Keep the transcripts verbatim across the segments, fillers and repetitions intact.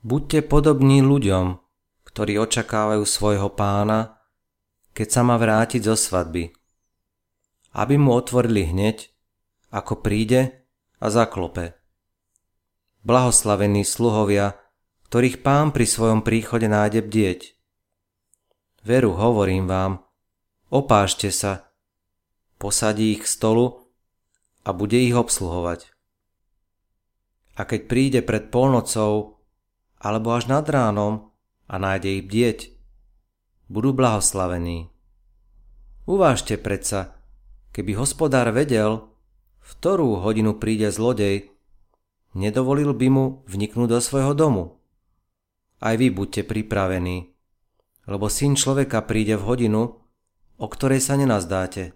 Buďte podobní ľuďom, ktorí očakávajú svojho pána, keď sa má vrátiť zo svadby, aby mu otvorili hneď, ako príde a zaklope. Blahoslavení sluhovia, ktorých pán pri svojom príchode nájde bdieť. Veru, hovorím vám, opášte sa, posadí ich k stolu a bude ich obsluhovať. A keď príde pred polnocou alebo až nad ránom a nájde ich bdieť, budú blahoslavení. Uvážte predsa, keby hospodár vedel, v ktorú hodinu príde zlodej, nedovolil by mu vniknúť do svojho domu. Aj vy buďte pripravení, lebo Syn človeka príde v hodinu, o ktorej sa nenazdáte.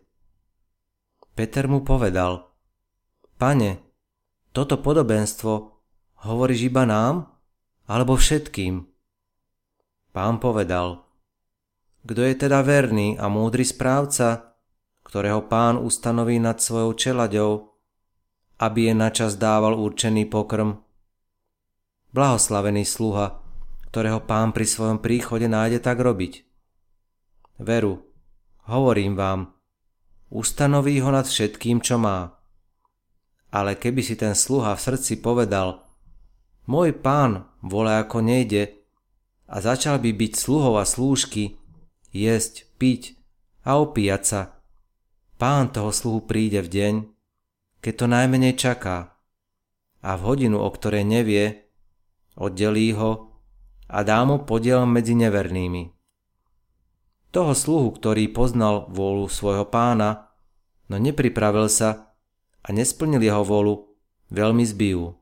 Peter mu povedal: Pane, toto podobenstvo hovoríš iba nám, alebo všetkým? Pán povedal: Kto je teda verný a múdry správca, ktorého pán ustanoví nad svojou čeľaďou, aby je načas dával určený pokrm? Blahoslavený sluha, ktorého pán pri svojom príchode nájde tak robiť. Veru, hovorím vám, ustanoví ho nad všetkým, čo má. Ale keby si ten sluha v srdci povedal: Môj pán volá, ako nejde, a začal by byť sluhov a slúžky, jesť, piť a opíjať sa, pán toho sluhu príde v deň, keď to najmenej čaká, a v hodinu, o ktorej nevie, oddelí ho a dá mu podiel medzi nevernými. Toho sluhu, ktorý poznal vôľu svojho pána, no nepripravil sa a nesplnil jeho vôľu, veľmi zbijú.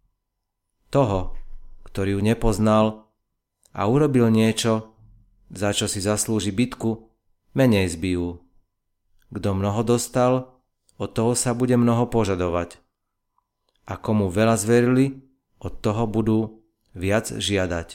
Toho, ktorý ju nepoznal a urobil niečo, za čo si zaslúži bitku, menej zbijú. Kto mnoho dostal, od toho sa bude mnoho požadovať. A komu veľa zverili, od toho budú viac žiadať.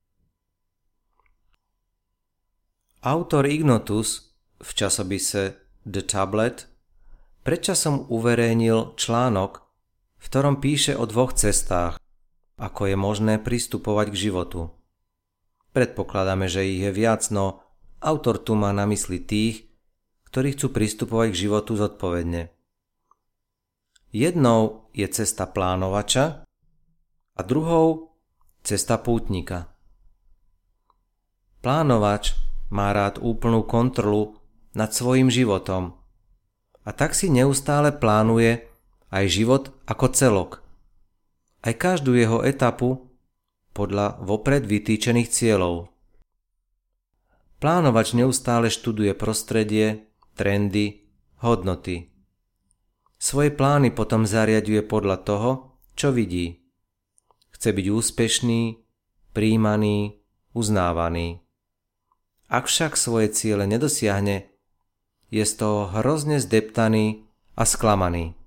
Autor Ignotus v časopise The Tablet predčasom uverejnil článok, v ktorom píše o dvoch cestách, ako je možné pristupovať k životu. Predpokladáme, že ich je viac, no autor tu má na mysli tých, ktorí chcú pristupovať k životu zodpovedne. Jednou je cesta plánovača a druhou cesta pútnika. Plánovač má rád úplnú kontrolu nad svojím životom a tak si neustále plánuje aj život ako celok, aj každú jeho etapu podľa vopred vytýčených cieľov. Plánovač neustále študuje prostredie, trendy, hodnoty. Svoje plány potom zariaďuje podľa toho, čo vidí. Chce byť úspešný, prijímaný, uznávaný. Ak však svoje ciele nedosiahne, je z toho hrozne zdeptaný a sklamaný.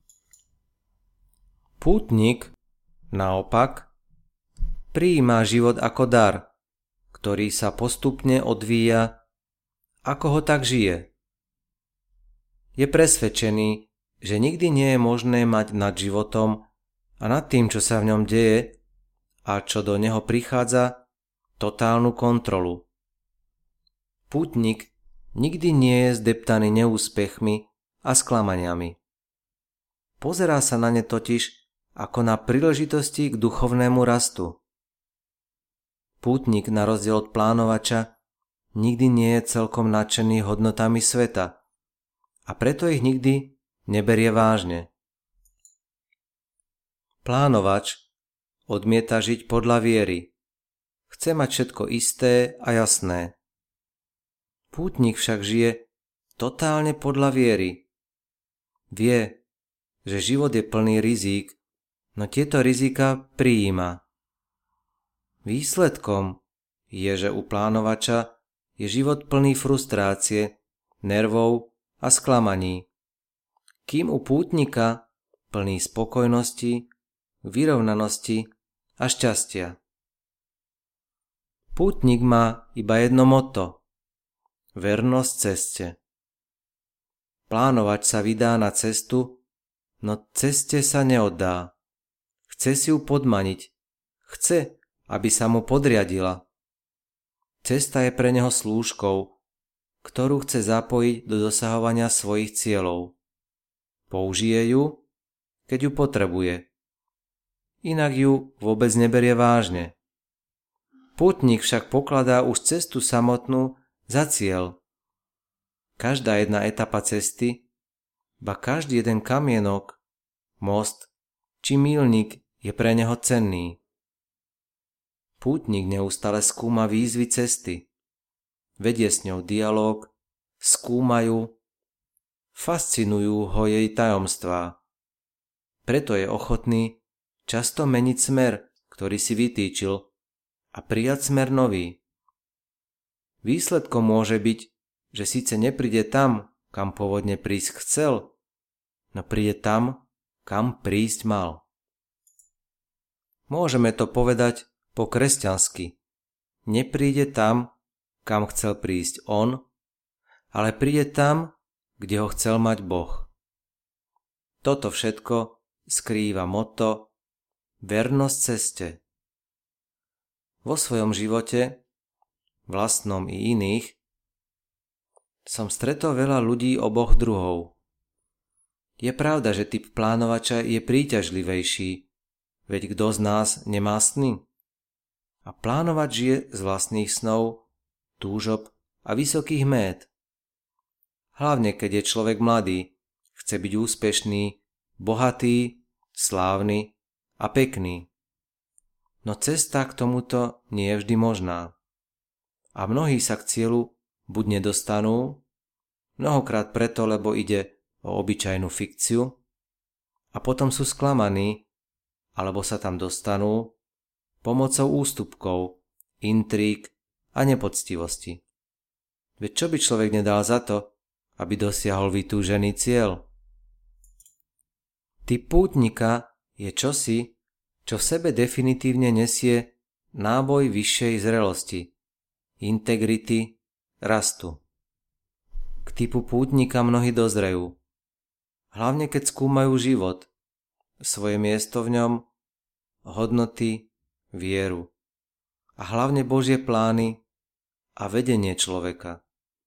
Pútnik, naopak, prijíma život ako dar, ktorý sa postupne odvíja, ako ho tak žije. Je presvedčený, že nikdy nie je možné mať nad životom a nad tým, čo sa v ňom deje a čo do neho prichádza, totálnu kontrolu. Pútnik nikdy nie je zdeptaný neúspechmi a sklamaniami. Pozerá sa na ne totiž ako na príležitosti k duchovnému rastu. Pútnik, na rozdiel od plánovača, nikdy nie je celkom nadšený hodnotami sveta a preto ich nikdy neberie vážne. Plánovač odmieta žiť podľa viery. Chce mať všetko isté a jasné. Pútnik však žije totálne podľa viery. Vie, že život je plný rizík, no tieto rizika prijíma. Výsledkom je, že u plánovača je život plný frustrácie, nervov a sklamaní, kým u pútnika plný spokojnosti, vyrovnanosti a šťastia. Pútnik má iba jedno motto: vernosť ceste. Plánovač sa vydá na cestu, no ceste sa neoddá. Chce si ju podmaniť. Chce, aby sa mu podriadila. Cesta je pre neho slúžkou, ktorú chce zapojiť do dosahovania svojich cieľov. Použije ju, keď ju potrebuje. Inak ju vôbec neberie vážne. Pútnik však pokladá už cestu samotnú za cieľ. Každá jedna etapa cesty, ba každý jeden kamienok, most či míľnik je pre neho cenný. Pútnik neustále skúma výzvy cesty, vedie s ňou dialóg, skúmajú, fascinujú ho jej tajomstvá. Preto je ochotný často meniť smer, ktorý si vytýčil, a prijať smer nový. Výsledkom môže byť, že síce nepríde tam, kam pôvodne prísť chcel, no príde tam, kam prísť mal. Môžeme to povedať po kresťansky. Nepríde tam, kam chcel prísť on, ale príde tam, kde ho chcel mať Boh. Toto všetko skrýva motto vernosť ceste. Vo svojom živote, vlastnom i iných, som stretol veľa ľudí oboch druhov. Je pravda, že typ plánovača je príťažlivejší, veď kto z nás nemá sny? A plánovač žije z vlastných snov, túžob a vysokých mét. Hlavne keď je človek mladý, chce byť úspešný, bohatý, slávny a pekný. No cesta k tomuto nie je vždy možná. A mnohí sa k cieľu buď nedostanú, mnohokrát preto, lebo ide o obyčajnú fikciu, a potom sú sklamaní, alebo sa tam dostanú pomocou ústupkov, intríg a nepoctivosti. Veď čo by človek nedal za to, aby dosiahol vytúžený cieľ? Typ pútnika je čosi, čo v sebe definitívne nesie náboj vyššej zrelosti, integrity, rastu. K typu pútnika mnohí dozrejú, hlavne keď skúmajú život, svoje miesto v ňom, hodnoty, vieru a hlavne Božie plány a vedenie človeka.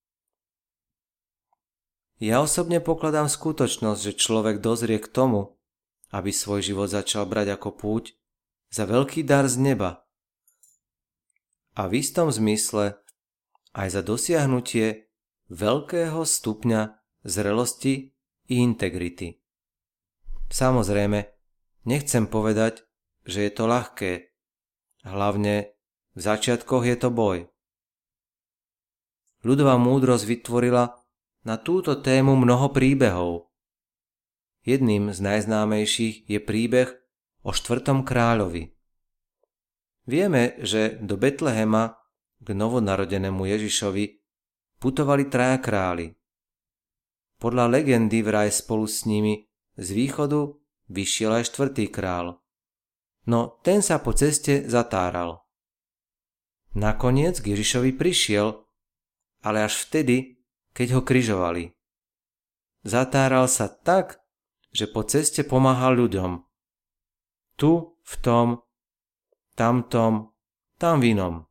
Ja osobne pokladám skutočnosť, že človek dozrie k tomu, aby svoj život začal brať ako púť, za veľký dar z neba a v istom zmysle aj za dosiahnutie veľkého stupňa zrelosti i integrity. Samozrejme, nechcem povedať, že je to ľahké, hlavne v začiatkoch je to boj. Ľudová múdrosť vytvorila na túto tému mnoho príbehov. Jedným z najznámejších je príbeh o štvrtom kráľovi. Vieme, že do Betlehema k novonarodenému Ježišovi putovali traja králi. Podľa legendy vraj spolu s nimi z východu vyšiel aj štvrtý král. No ten sa po ceste zatáral. Nakoniec k Ježišovi prišiel, ale až vtedy, keď ho križovali. Zatáral sa tak, že po ceste pomáhal ľuďom. Tu, v tom, tamtom, tam v inom.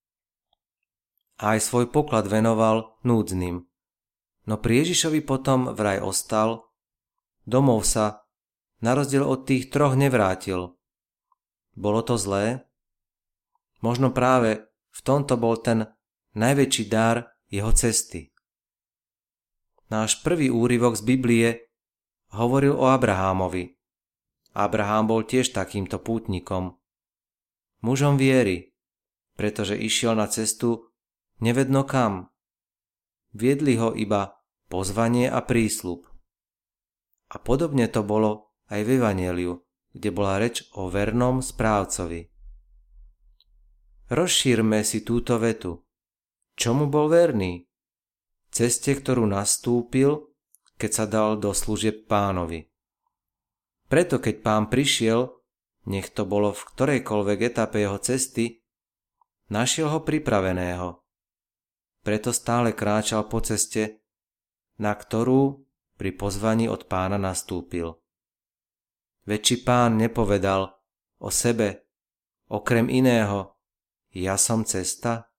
A aj svoj poklad venoval núdznym. No pri Ježišovi potom vraj ostal, domov sa, na rozdiel od tých troch, nevrátil. Bolo to zlé? Možno práve v tomto bol ten najväčší dar jeho cesty. Náš prvý úryvok z Biblie hovoril o Abrahámovi. Abrahám bol tiež takýmto pútnikom. Mužom viery, pretože išiel na cestu nevedno kam. Viedli ho iba pozvanie a prísľub. A podobne to bolo aj v Evanjeliu, kde bola reč o vernom správcovi. Rozšírme si túto vetu. Čomu bol verný? Ceste, ktorú nastúpil, keď sa dal do služieb Pánovi. Preto keď Pán prišiel, nech to bolo v ktorejkoľvek etape jeho cesty, našiel ho pripraveného. Preto stále kráčal po ceste, na ktorú pri pozvaní od Pána nastúpil. Veď či Pán nepovedal o sebe, Okrem iného, ja som cesta,